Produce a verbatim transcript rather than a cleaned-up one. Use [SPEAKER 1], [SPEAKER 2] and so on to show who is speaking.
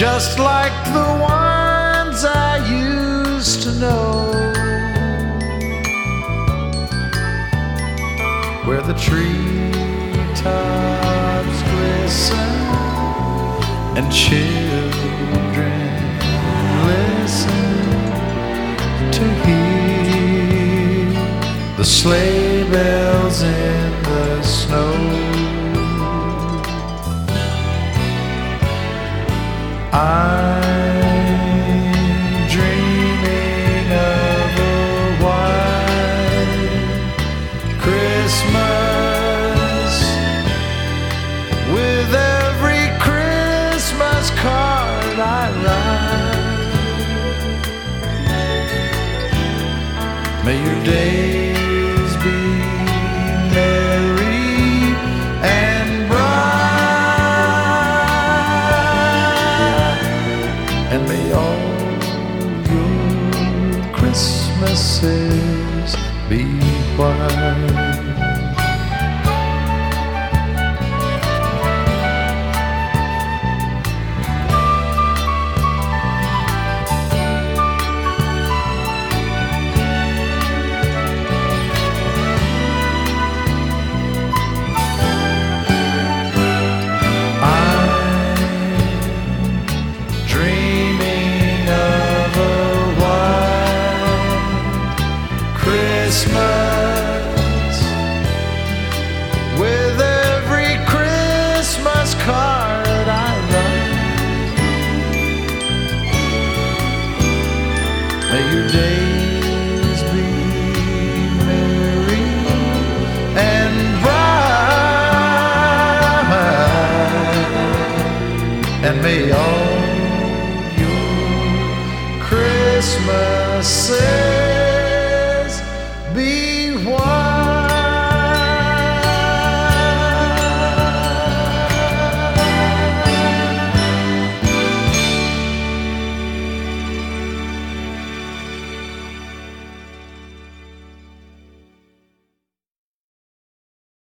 [SPEAKER 1] just like the ones I used to know, where the treetops glisten and children listen to hear the sleigh bells in the snow. I'm dreaming of a white Christmas, with every Christmas card I write. May your days be merry and bright, and may all your Christmases be white. Christmas, with every Christmas card I write. May your days be merry and bright, and may all your Christmases